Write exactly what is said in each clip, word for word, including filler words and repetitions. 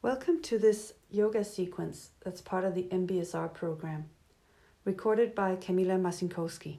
Welcome to this yoga sequence that's part of the M B S R program, recorded by Kamila Masinkowski.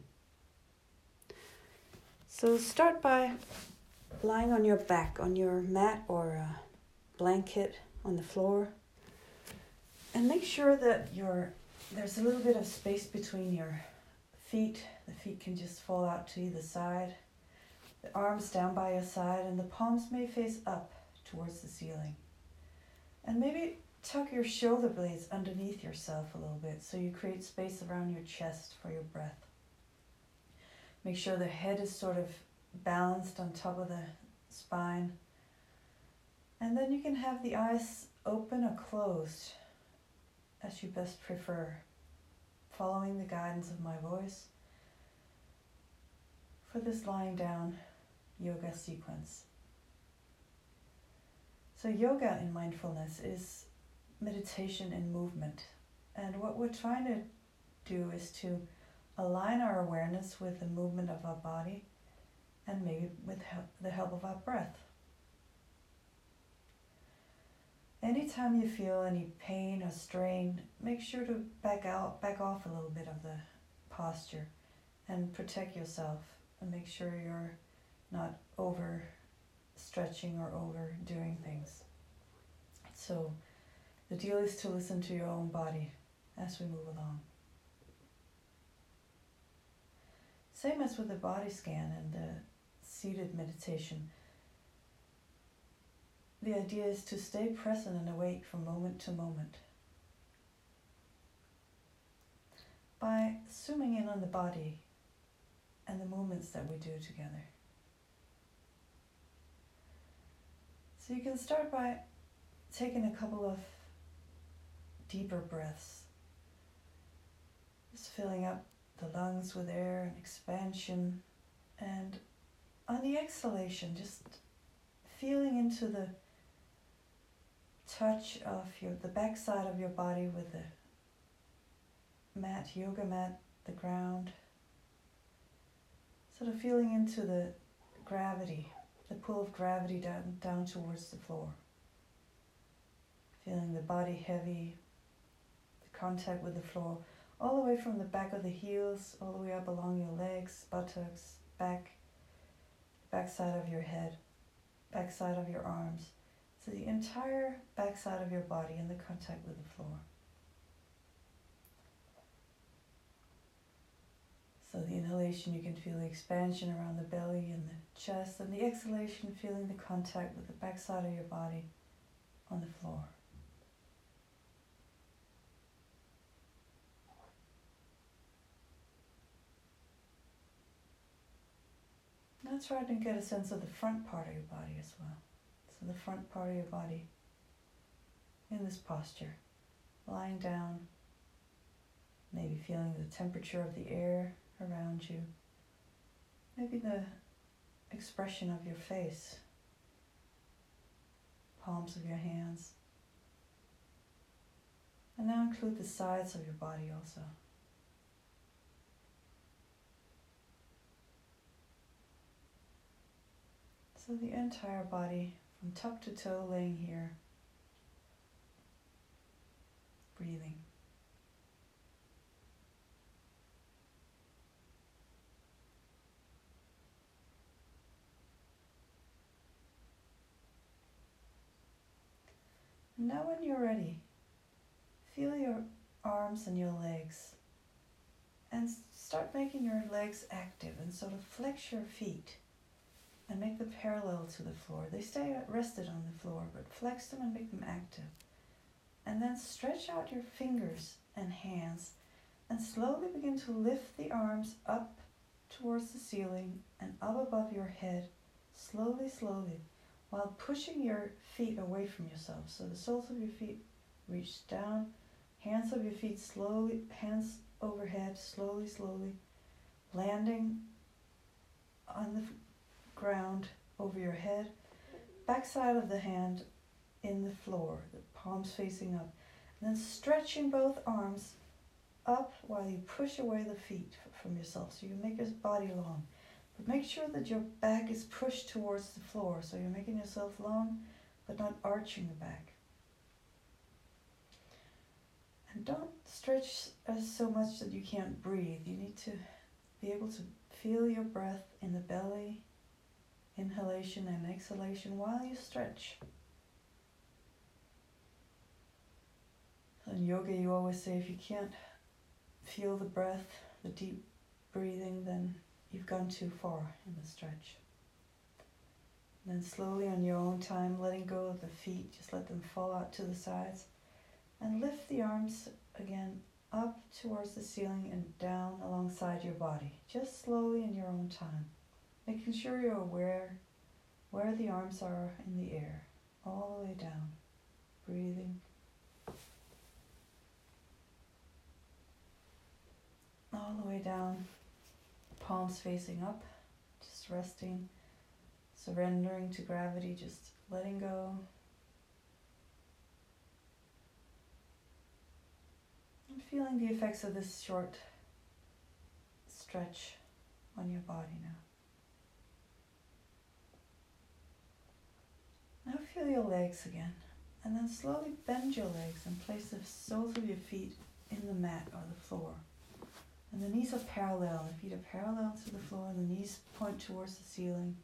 So start by lying on your back, on your mat or a blanket on the floor, and make sure that your there's a little bit of space between your feet. The feet can just fall out to either side, the arms down by your side, and the palms may face up towards the ceiling. And maybe tuck your shoulder blades underneath yourself a little bit so you create space around your chest for your breath. Make sure the head is sort of balanced on top of the spine. And then you can have the eyes open or closed as you best prefer, following the guidance of my voice for this lying down yoga sequence. So yoga in mindfulness is meditation in movement. And what we're trying to do is to align our awareness with the movement of our body and maybe with help, the help of our breath. Anytime you feel any pain or strain, make sure to back out, back off a little bit of the posture and protect yourself and make sure you're not over stretching or overdoing things. So the deal is to listen to your own body as we move along. Same as with the body scan and the seated meditation. The idea is to stay present and awake from moment to moment by zooming in on the body and the movements that we do together. So you can start by taking a couple of deeper breaths, just filling up the lungs with air and expansion, and on the exhalation, just feeling into the touch of your the backside of your body with the mat, yoga mat, the ground, sort of feeling into the gravity, the pull of gravity down, down towards the floor. Feeling the body heavy, the contact with the floor, all the way from the back of the heels, all the way up along your legs, buttocks, back, backside of your head, backside of your arms. So the entire backside of your body and the contact with the floor. So the inhalation, you can feel the expansion around the belly and the chest, and the exhalation, feeling the contact with the backside of your body on the floor. Now try to get a sense of the front part of your body as well. So the front part of your body in this posture, lying down, maybe feeling the temperature of the air around you, maybe the expression of your face, palms of your hands. And now include the sides of your body also. So the entire body from top to toe laying here, breathing. And now when you're ready, feel your arms and your legs and start making your legs active and sort of flex your feet and make them parallel to the floor. They stay rested on the floor, but flex them and make them active. And then stretch out your fingers and hands and slowly begin to lift the arms up towards the ceiling and up above your head, slowly, slowly, while pushing your feet away from yourself. So the soles of your feet reach down, hands of your feet slowly, hands overhead, slowly, slowly, landing on the ground over your head, backside of the hand in the floor, the palms facing up, and then stretching both arms up while you push away the feet from yourself, so you make your body long. But make sure that your back is pushed towards the floor, so you're making yourself long, but not arching the back. And don't stretch as so much that you can't breathe. You need to be able to feel your breath in the belly, inhalation and exhalation while you stretch. In yoga you always say if you can't feel the breath, the deep breathing, then you've gone too far in the stretch. And then slowly on your own time, letting go of the feet, just let them fall out to the sides. And lift the arms again up towards the ceiling and down alongside your body, just slowly in your own time. Making sure you're aware where the arms are in the air, all the way down, breathing. All the way down, palms facing up, just resting, surrendering to gravity, just letting go. And feeling the effects of this short stretch on your body now. Now feel your legs again, and then slowly bend your legs and place the soles of your feet in the mat or the floor. And the knees are parallel, the feet are parallel to the floor, and the knees point towards the ceiling.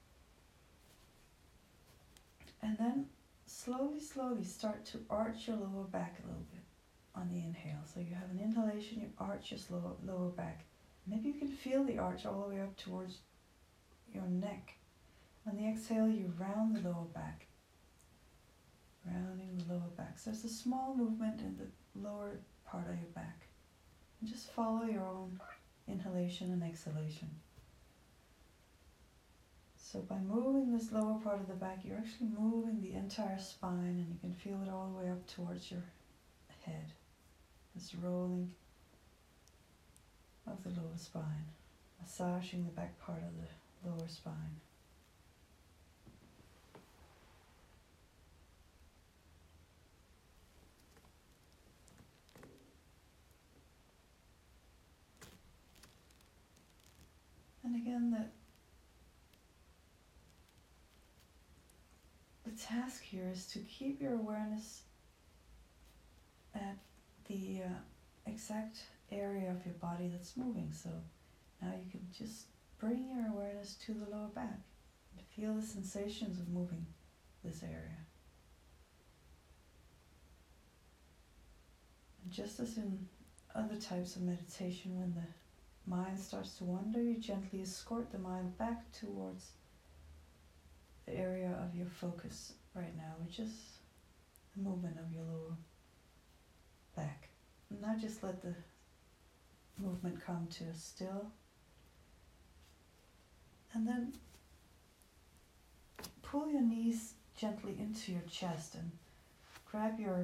And then slowly, slowly start to arch your lower back a little bit on the inhale. So you have an inhalation, you arch your lower, lower back. Maybe you can feel the arch all the way up towards your neck. On the exhale, you round the lower back. Rounding the lower back. So it's a small movement in the lower part of your back. And just follow your own inhalation and exhalation. So by moving this lower part of the back, you're actually moving the entire spine, and you can feel it all the way up towards your head. This rolling of the lower spine, massaging the back part of the lower spine. And again, the, the task here is to keep your awareness at the uh, exact area of your body that's moving. So now you can just bring your awareness to the lower back and feel the sensations of moving this area. And just as in other types of meditation, when the mind starts to wander, you gently escort the mind back towards the area of your focus right now, which is the movement of your lower back. And now just let the movement come to a still. And then pull your knees gently into your chest and grab your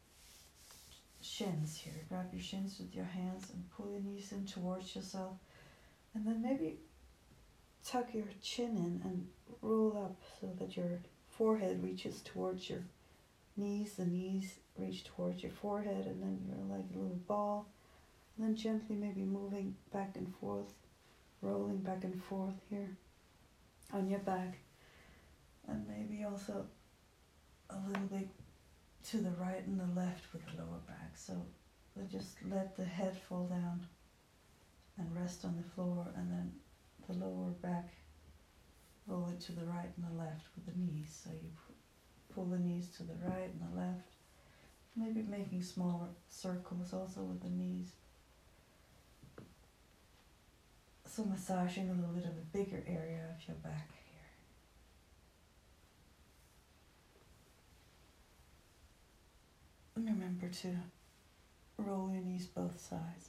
shins here. Grab your shins with your hands and pull your knees in towards yourself. And then maybe tuck your chin in and roll up so that your forehead reaches towards your knees. The knees reach towards your forehead, and then you're like a little ball. And then gently maybe moving back and forth, rolling back and forth here on your back. And maybe also a little bit to the right and the left with the lower back. So just let the head fall down and rest on the floor, and then the lower back, roll it to the right and the left with the knees. So you pull the knees to the right and the left, maybe making smaller circles also with the knees. So massaging a little bit of a bigger area of your back here. And remember to roll your knees both sides.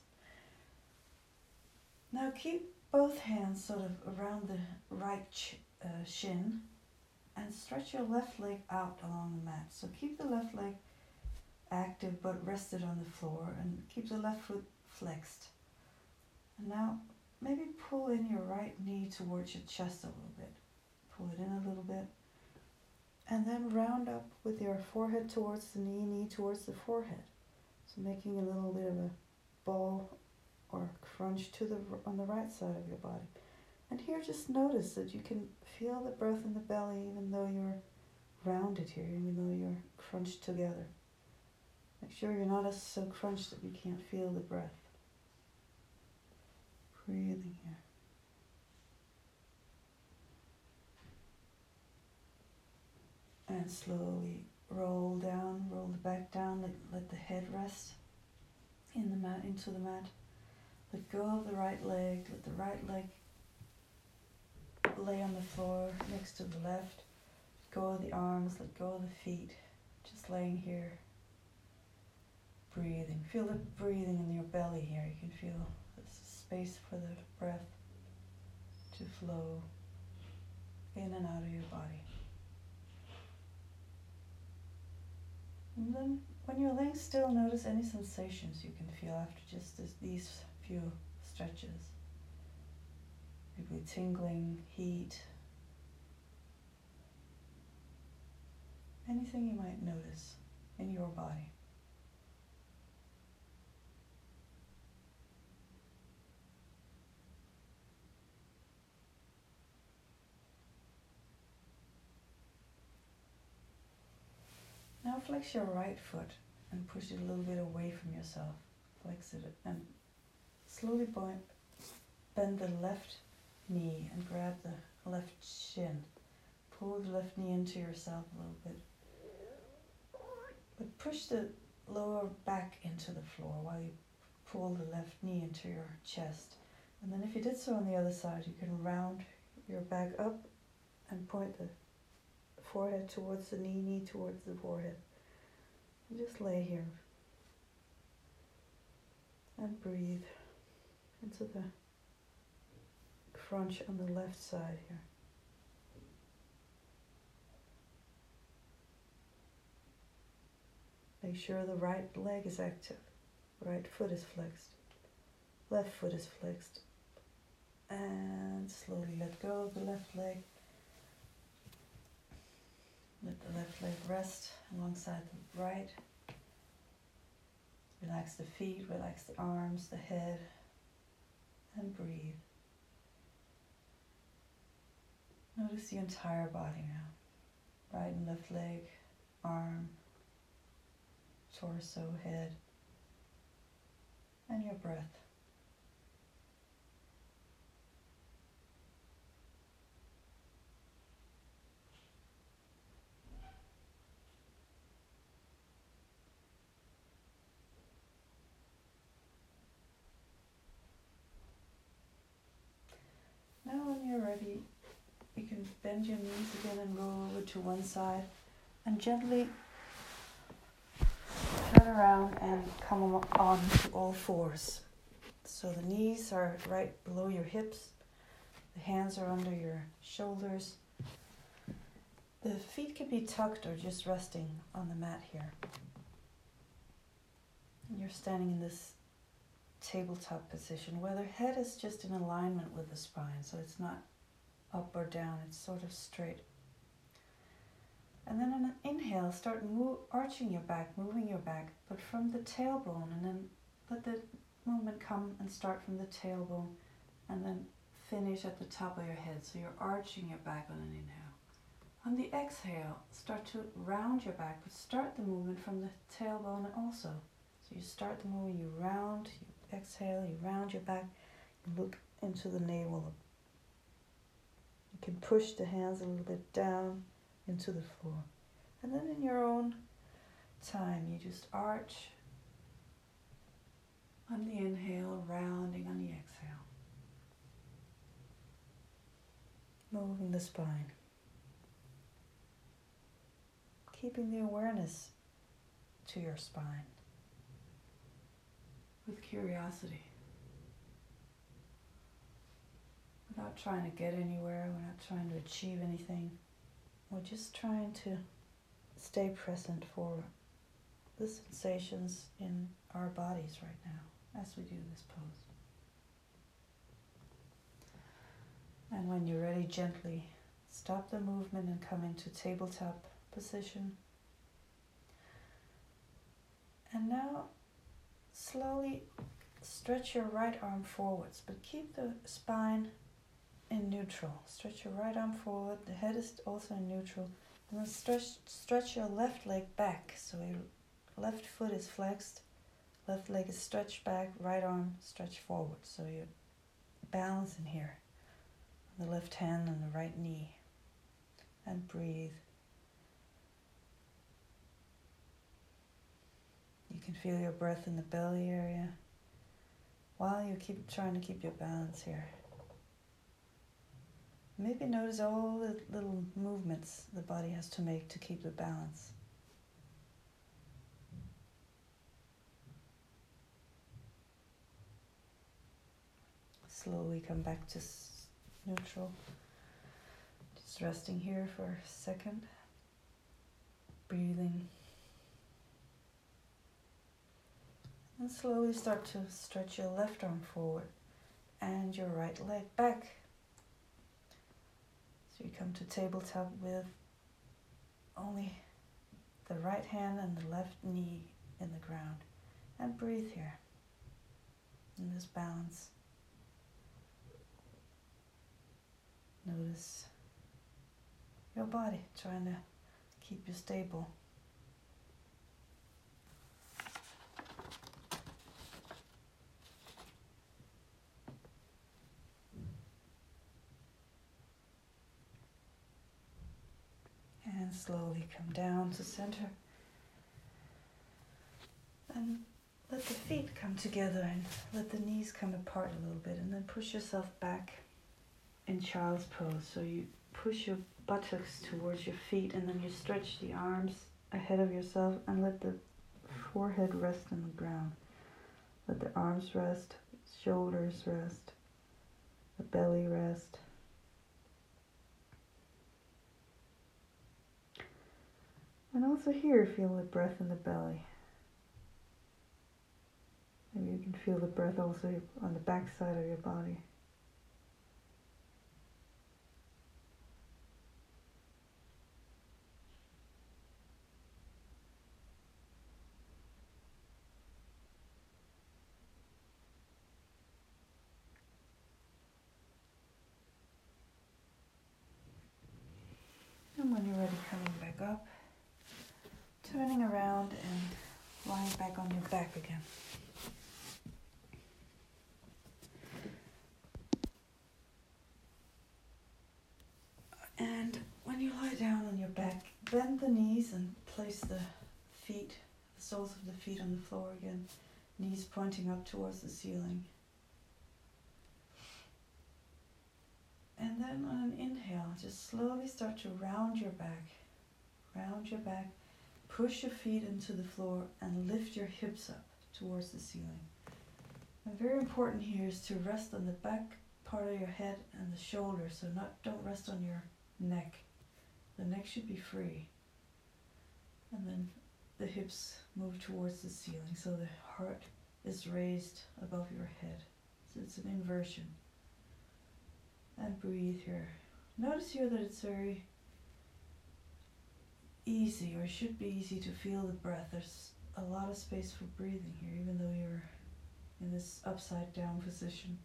Now keep both hands sort of around the right sh uh, shin and stretch your left leg out along the mat. So keep the left leg active but rested on the floor, and keep the left foot flexed. And now maybe pull in your right knee towards your chest a little bit. Pull it in a little bit. And then round up with your forehead towards the knee, knee towards the forehead. So making a little bit of a ball or crunch to the on the right side of your body. And here just notice that you can feel the breath in the belly even though you're rounded here, even though you're crunched together. Make sure you're not as so crunched that you can't feel the breath. Breathing here. And slowly roll down, roll the back down, let, let the head rest in the mat, into the mat. Let go of the right leg, let the right leg lay on the floor next to the left. Let go of the arms, let go of the feet. Just laying here, breathing. Feel the breathing in your belly here. You can feel this space for the breath to flow in and out of your body. And then when you're laying still, notice any sensations you can feel after just this, these few stretches. Maybe tingling, heat, anything you might notice in your body. Now flex your right foot and push it a little bit away from yourself. Flex it and slowly point, bend the left knee and grab the left shin. Pull the left knee into yourself a little bit. But push the lower back into the floor while you pull the left knee into your chest. And then if you did so on the other side, you can round your back up and point the forehead towards the knee, knee towards the forehead. And just lay here and breathe into the crunch on the left side here. Make sure the right leg is active, right foot is flexed, left foot is flexed, and slowly let go of the left leg. Let the left leg rest alongside the right. Relax the feet, relax the arms, the head, and breathe. Notice the entire body now. Right and left leg, arm, torso, head, and your breath. Now when you're ready, you can bend your knees again and roll over to one side and gently turn around and come on to all fours. So the knees are right below your hips, the hands are under your shoulders. The feet can be tucked or just resting on the mat here. And you're standing in this tabletop position where the head is just in alignment with the spine, so it's not up or down, it's sort of straight. And then on an inhale, start move, arching your back, moving your back, but from the tailbone, and then let the movement come and start from the tailbone and then finish at the top of your head. So you're arching your back on an inhale. On the exhale, start to round your back, but start the movement from the tailbone also. So you start the movement, you round, you exhale, you round your back, you look into the navel. You can push the hands a little bit down into the floor. And then in your own time, you just arch on the inhale, rounding on the exhale. Moving the spine. Keeping the awareness to your spine with curiosity. Without trying to get anywhere, we're not trying to achieve anything. We're just trying to stay present for the sensations in our bodies right now as we do this pose. And when you're ready, gently stop the movement and come into tabletop position. And now slowly stretch your right arm forwards, but keep the spine in neutral. Stretch your right arm forward, the head is also in neutral. And then stretch, stretch your left leg back, so you left foot is flexed, left leg is stretched back, right arm stretched forward. So you're balancing here. The left hand on the right knee. And breathe. You can feel your breath in the belly area while you keep trying to keep your balance here. Maybe notice all the little movements the body has to make to keep the balance. Slowly come back to neutral. Just resting here for a second. Breathing. And slowly start to stretch your left arm forward and your right leg back. So you come to tabletop with only the right hand and the left knee in the ground. And breathe here in this balance. Notice your body trying to keep you stable. And slowly come down to center. And let the feet come together and let the knees come apart a little bit. And then push yourself back in child's pose. So you push your buttocks towards your feet and then you stretch the arms ahead of yourself and let the forehead rest on the ground. Let the arms rest, shoulders rest, the belly rest. And also here, feel the breath in the belly. Maybe you can feel the breath also on the back side of your body. And when you're ready, coming back up. Turning around and lying back on your back again. And when you lie down on your back, bend the knees and place the feet, the soles of the feet on the floor again. Knees pointing up towards the ceiling. And then on an inhale, just slowly start to round your back. Round your back. Push your feet into the floor and lift your hips up towards the ceiling. And very important here is to rest on the back part of your head and the shoulders, so not don't rest on your neck. The neck should be free. And then the hips move towards the ceiling, so the heart is raised above your head. So it's an inversion. And breathe here. Notice here that it's very easy, or should be easy, to feel the breath. There's a lot of space for breathing here, even though you're in this upside down position.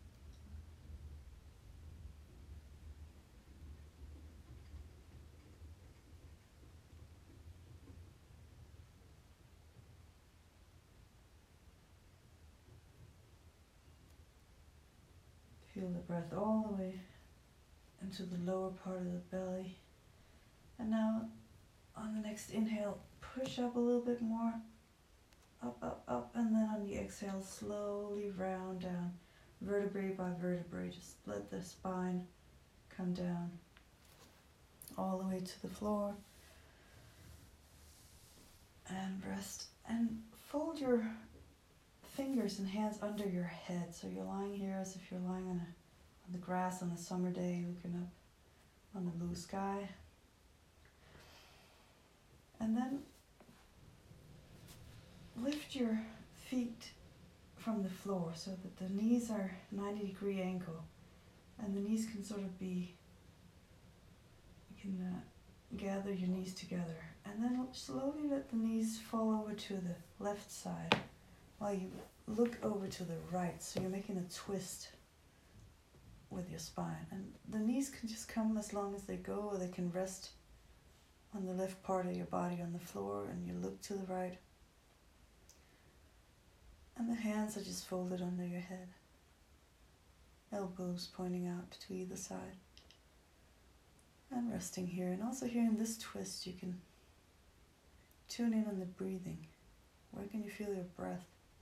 Feel the breath all the way into the lower part of the belly. And now on the next inhale, push up a little bit more. Up, up, up. And then on the exhale, slowly round down. Vertebrae by vertebrae. Just let the spine come down all the way to the floor. And rest. And fold your fingers and hands under your head. So you're lying here as if you're lying on, a, on the grass on a summer day, looking up on the blue sky. And then lift your feet from the floor so that the knees are ninety degree angle. And the knees can sort of be, you can uh, gather your knees together. And then slowly let the knees fall over to the left side while you look over to the right. So you're making a twist with your spine. And the knees can just come as long as they go, or they can rest on the left part of your body on the floor, and you look to the right And the hands are just folded under your head. Elbows pointing out to either side. And resting here. And also here in this twist you can tune in on the breathing. Where can you feel your breath?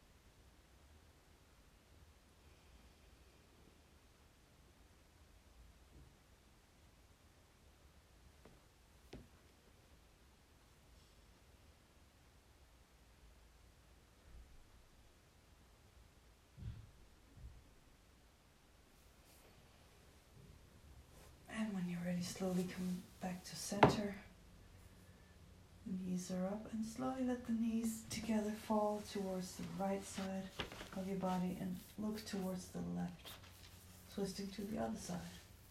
And when you're ready, slowly come back to center. The knees are up, and slowly let the knees together fall towards the right side of your body and look towards the left, twisting to the other side.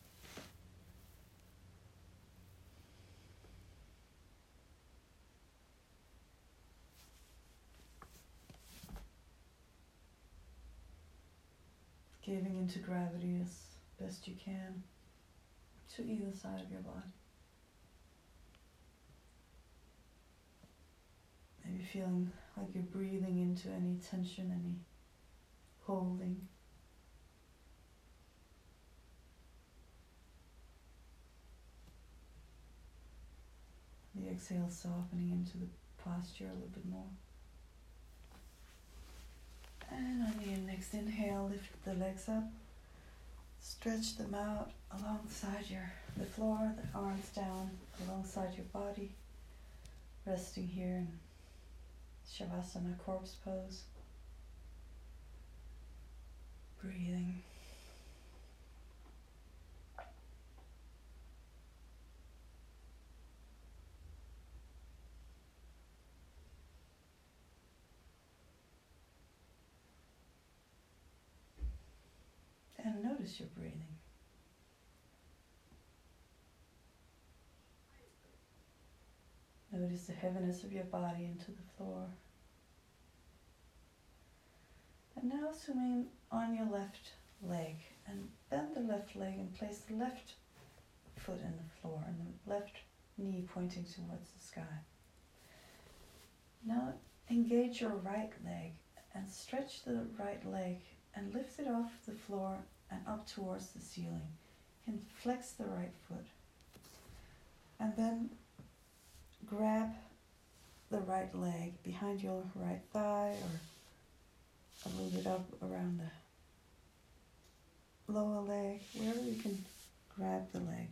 Giving into gravity as best you can to either side of your body. Maybe feeling like you're breathing into any tension, any holding. The exhale softening into the posture a little bit more. And on the next inhale, lift the legs up. Stretch them out alongside your the floor, the arms down alongside your body. Resting here in Shavasana, corpse pose. Breathing. And notice your breathing. Notice the heaviness of your body into the floor. And now swimming on your left leg, and bend the left leg and place the left foot in the floor and the left knee pointing towards the sky. Now engage your right leg and stretch the right leg and lift it off the floor and up towards the ceiling. You can flex the right foot. And then grab the right leg behind your right thigh or a little bit up around the lower leg, wherever you can grab the leg.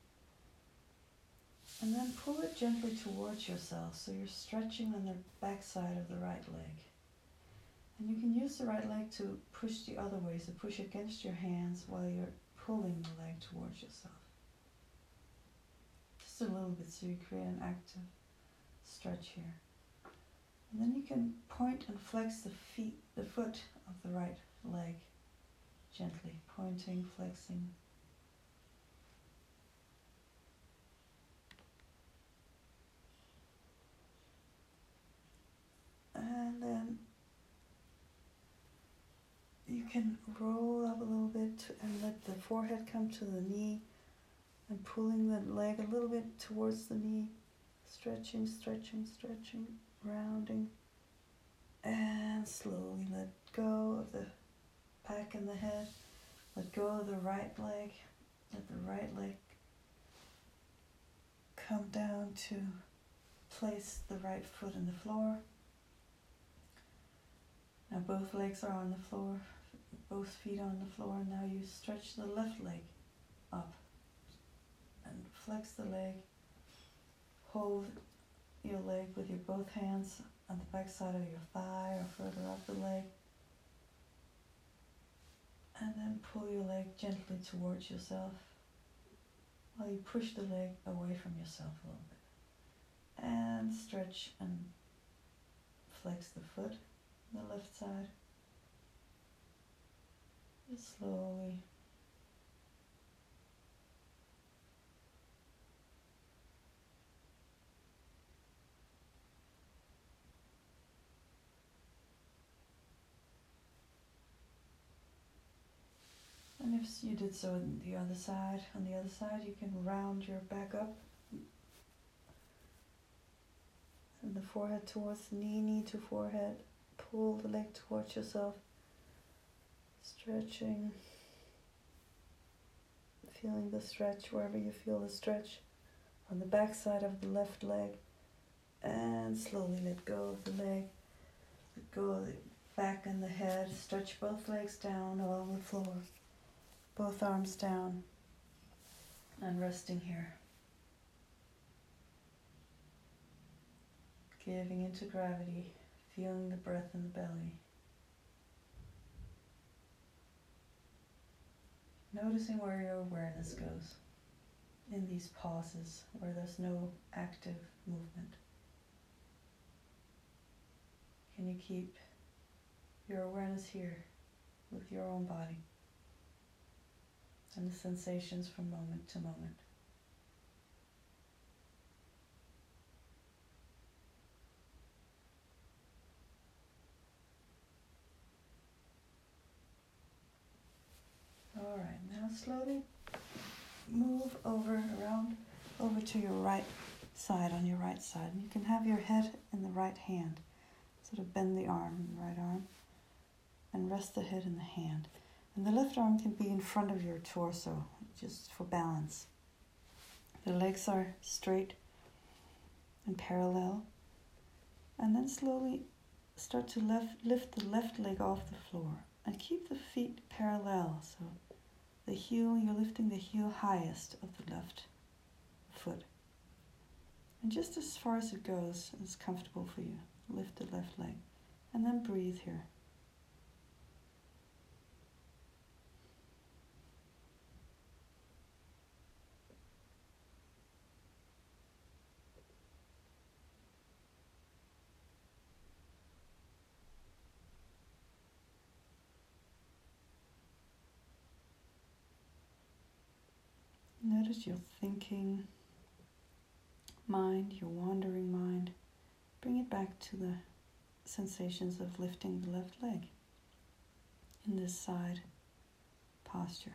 And then pull it gently towards yourself so you're stretching on the back side of the right leg. And you can use the right leg to push the other way, so push against your hands while you're pulling the leg towards yourself. Just a little bit so you create an active stretch here. And then you can point and flex the feet, the foot of the right leg gently, pointing, flexing. And then you can roll up a little bit and let the forehead come to the knee and pulling the leg a little bit towards the knee, stretching, stretching, stretching, rounding, and slowly let go of the back and the head. Let go of the right leg. Let the right leg come down to place the right foot in the floor. Now both legs are on the floor, both feet on the floor. Now you stretch the left leg up and flex the leg. Hold your leg with your both hands on the back side of your thigh or further up the leg. And then pull your leg gently towards yourself while you push the leg away from yourself a little bit. And stretch and flex the foot on the left side. Just slowly. And if you did so on the other side, on the other side you can round your back up and the forehead towards the knee, knee to forehead, pull the leg towards yourself, stretching, feeling the stretch wherever you feel the stretch on the back side of the left leg, and slowly let go of the leg, let go of the back and the head, stretch both legs down along the floor, both arms down, and resting here. Giving into gravity, feeling the breath in the belly. Noticing where your awareness goes in these pauses where there's no active movement. Can you keep your awareness here with your own body and the sensations from moment to moment? All right, now slowly move over, around, over to your right side, on your right side. And you can have your head in the right hand. Sort of bend the arm in the right arm and rest the head in the hand. And the left arm can be in front of your torso, just for balance. The legs are straight and parallel. And then slowly start to left, lift the left leg off the floor and keep the feet parallel. So the heel, you're lifting the heel highest of the left foot. And just as far as it goes, is comfortable for you. Lift the left leg. And then breathe here. Notice your thinking mind, your wandering mind. Bring it back to the sensations of lifting the left leg in this side posture.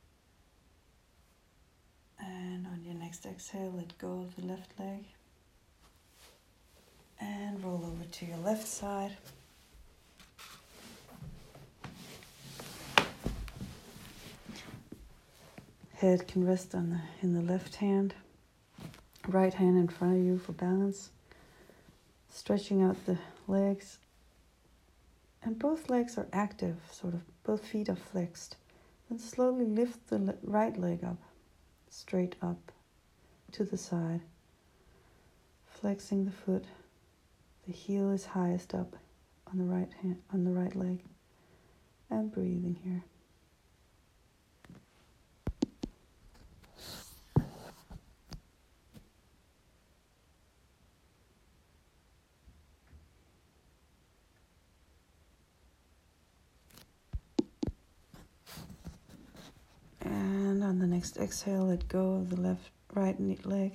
And on your next exhale, let go of the left leg and roll over to your left side. Head can rest on the in the left hand, right hand in front of you for balance. Stretching out the legs. And both legs are active, sort of, both feet are flexed. Then slowly lift the le- right leg up, straight up to the side. Flexing the foot. The heel is highest up on the right hand, on the right leg. And breathing here. And on the next exhale, let go of the left, right leg.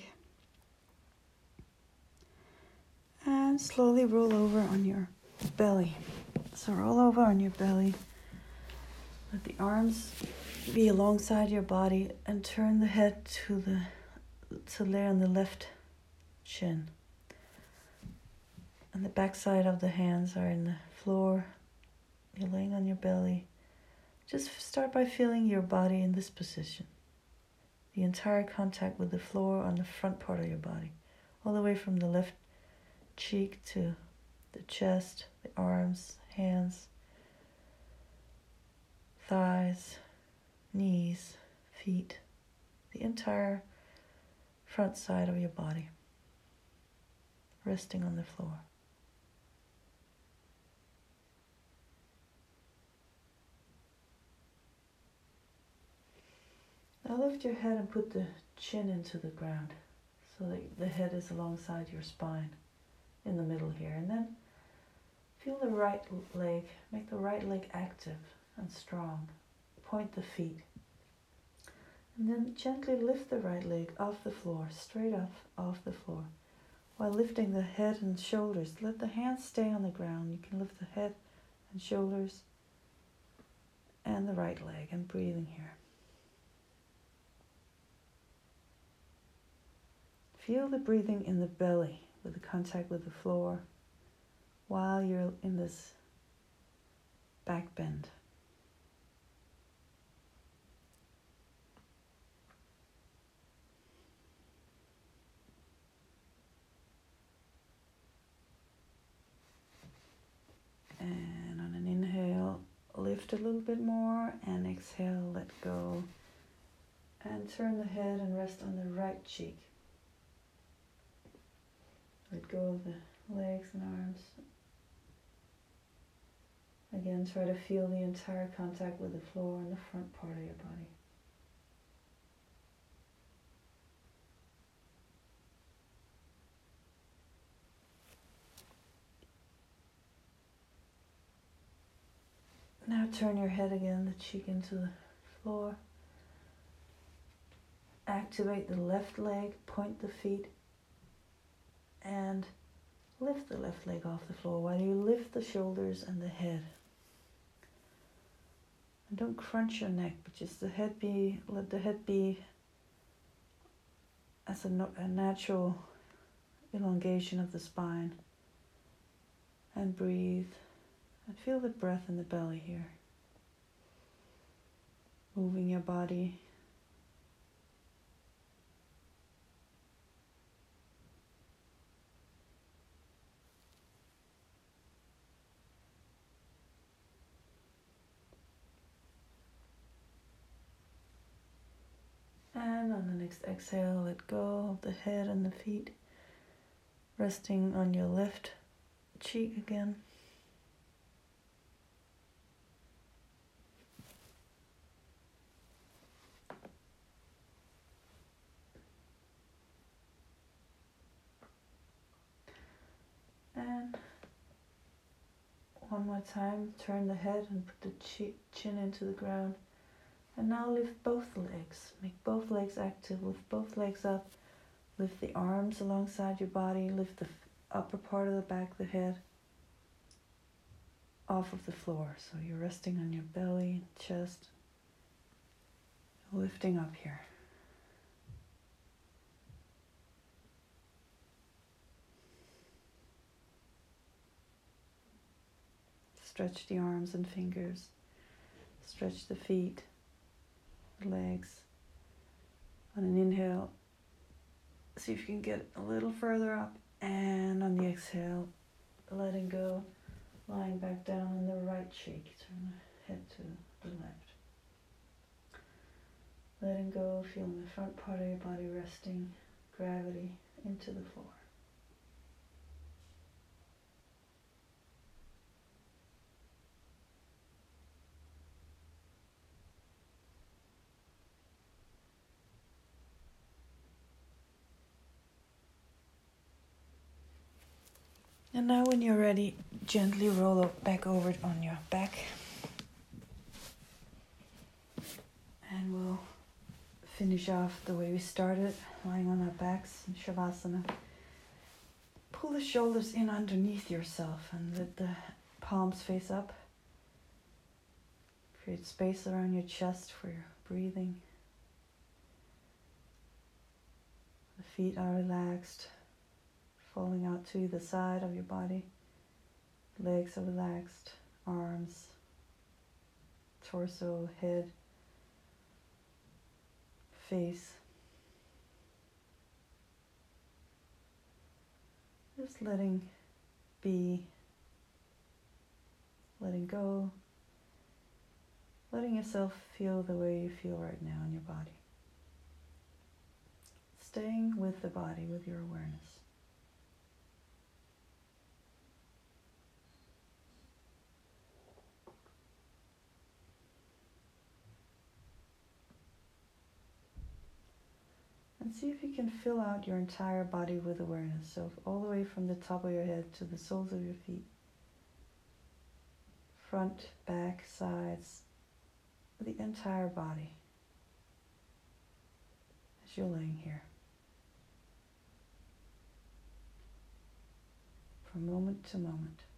And slowly roll over on your belly. So roll over on your belly. Let the arms be alongside your body and turn the head to the to lay on the left shin. And the back side of the hands are in the floor. You're laying on your belly. Just start by feeling your body in this position. The entire contact with the floor on the front part of your body. All the way from the left cheek to the chest, the arms, hands, thighs, knees, feet. The entire front side of your body. Resting on the floor. Now lift your head and put the chin into the ground so that the head is alongside your spine in the middle here. And then feel the right leg, make the right leg active and strong. Point the feet. And then gently lift the right leg off the floor, straight up off the floor. While lifting the head and shoulders, let the hands stay on the ground. You can lift the head and shoulders and the right leg and breathing here. Feel the breathing in the belly with the contact with the floor while you're in this back bend. And on an inhale, lift a little bit more, and exhale, let go. And turn the head and rest on the right cheek. Let go of the legs and arms. Again, try to feel the entire contact with the floor and the front part of your body. Now turn your head again, the cheek into the floor. Activate the left leg, point the feet, and lift the left leg off the floor while you lift the shoulders and the head. And don't crunch your neck, but just the head be, let the head be as a, no, a natural elongation of the spine. And breathe. And feel the breath in the belly here. Moving your body. And on the next exhale, let go of the head and the feet. Resting on your left cheek again. And one more time, turn the head and put the chi- chin into the ground. And now lift both legs. Make both legs active. Lift both legs up. Lift the arms alongside your body. Lift the upper part of the back of the head off of the floor. So you're resting on your belly, chest, lifting up here. Stretch the arms and fingers. Stretch the feet, the legs. On an inhale, see if you can get a little further up. And on the exhale, letting go, lying back down on the right cheek. Turn the head to the left. Letting go, feeling the front part of your body resting, gravity into the floor. And now when you're ready, gently roll up back over on your back. And we'll finish off the way we started, lying on our backs in Shavasana. Pull the shoulders in underneath yourself and let the palms face up. Create space around your chest for your breathing. The feet are relaxed, falling out to either side of your body. Legs are relaxed, arms, torso, head, face. Just letting be, letting go, letting yourself feel the way you feel right now in your body. Staying with the body, with your awareness. And see if you can fill out your entire body with awareness. So all the way from the top of your head to the soles of your feet. Front, back, sides, the entire body. As you're laying here. From moment to moment.